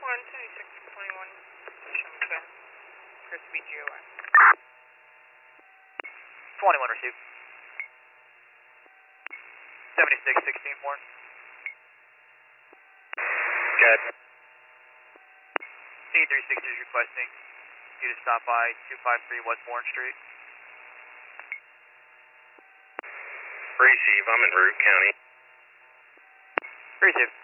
7621, Chris BGON. 21 received. 7616 Warren. Good. C360 is requesting you to stop by 253 West Warren Street. Receive, I'm in Root County. Receive.